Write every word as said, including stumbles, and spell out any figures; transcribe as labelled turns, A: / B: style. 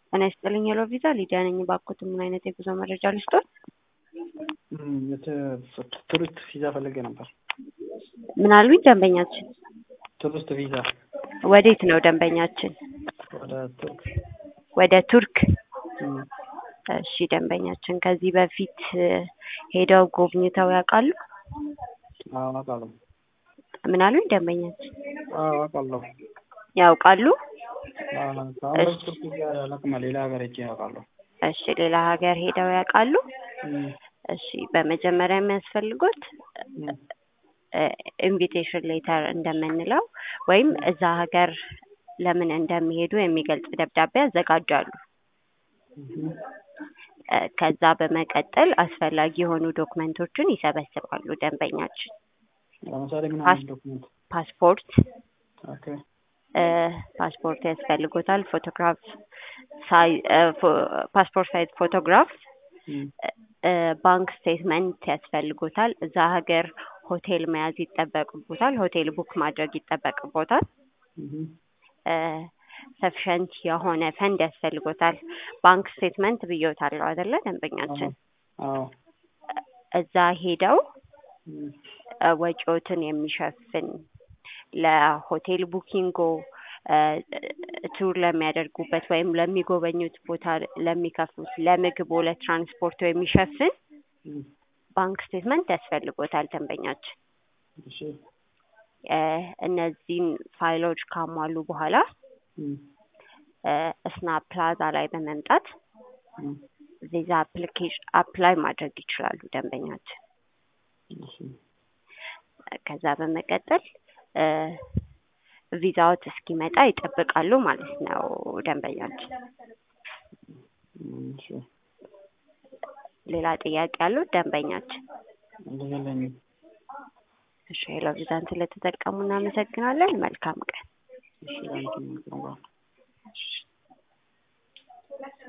A: እኔ ስጥልኝ ሄሎ ቪዛ ሊዲያ ነኝ። ባክዎት ምን አይነት የጉዞ መረጃ ልስጥዎት?
B: ቱሪስት ቪዛ ፈልጌ ነበር።
A: ምን አሉኝ ደንበኛችን?
B: ቱሪስት ቪዛ
A: ወዴት ነው ደንበኛችን?
B: ወደ ቱርክ።
A: ወደ ቱርክ።
B: እም፣
A: እሺ ደንበኛችን ከዚህ በፊት ሄደው ጎብኝተው ያውቃሉ?
B: አዎ አውቃለሁ።
A: ምን አሉኝ ደንበኛችን?
B: አዎ አውቃለሁ።
A: ያውቃሉ?
B: አዎ አሁን
A: እሺ
B: ቱርክ ቪዛ ለቅማ ሌላ ሀገር ሄጄ አውቃለሁ።
A: እሺ ሌላ ሀገር ሄደው ያውቃሉ?
B: እም፣
A: እሺ በመጀመሪያ የሚያስፈልጉት
B: እም፣
A: ኢንቪቴሽን ሌተር እንደምንለው ወይም
B: እም፣
A: እዛ ሀገር ለምን እንደሚሄዱ የሚገልጽ ደብዳቤ ያዘጋጃሉ።
B: እም።
A: እ፣ ከዛ በመቀጠል አስፈላጊ የሆኑ ዶክመንቶችን ይሰበስባሉ ደንበኛችን።
B: ለምሳሌ ምን
A: ፓስ
B: አይነት ዶክመንት?
A: ፓስፖርት
B: ኦኬ።
A: እ፣ ፓስፖርት ያስፈልጎታል። ፎቶግራፍ ሳይ እ፣ ፎ- ፓስፖርት ሳይዝ ፎቶግራፍ፣
B: እም፣
A: እ፣ ባንክ ስቴትመንት ያስፈልጎታል። እዛ ሀገር ሆቴል መያዝ ይጠበቅቦታል። ሆቴል ቡክ ማድረግ ይጠበቅቦታል።
B: እም፣
A: ሰፊሸንት የሆነ ፈንድ ያስፈልጎታል። ባንክ ስቴትመንት ብዬዎታለሁ አይደለ ደንበኛችን?
B: አዎ፣
A: እዛ ሄደው
B: እም፣
A: እ፣ ወጪዎትን የሚሸፍን ለሆቴል ቡኪንጎ፣ እ፣ ቱር ለሚያደርጉበት ወይም ለሚጎበኙት ቦታ ለሚከፍሉት ለምግቦ፣ ለትራንስፖርቱ የሚሸፍን
B: እም፣
A: ባንክ ስቴትመንት ያስፈልጎታል ደንበኛችን።
B: እሺ፣
A: እ፣ እነዚህን ፋይሎች ካሟሉ በኋላ
B: እም፣
A: እ፣ ስናፕ ፕላዛ ላይ በመምጣት
B: እም፣
A: ቪዛ አፕሊኬሽን አፕላይ ማድረግ ይችላሉ ደንበኛችን።
B: እሺ፣
A: ከዛ በመቀጠል እ፣ ቪዛዎት እስኪመጣ ይጠብቃሉ ማለት ነው ደንበኛችን።
B: እም፣ እሺ።
A: ሌላ ጥያቄ ያለው ደንበኛችን?
B: እንደዚህ የለኝም።
A: እሺ ሄሎ ቪዛን ስለተጠቀሙ እናመሰግናለን። መልካም ቀን።
B: እሺ፣ አንቺ ነው።
A: እሺ።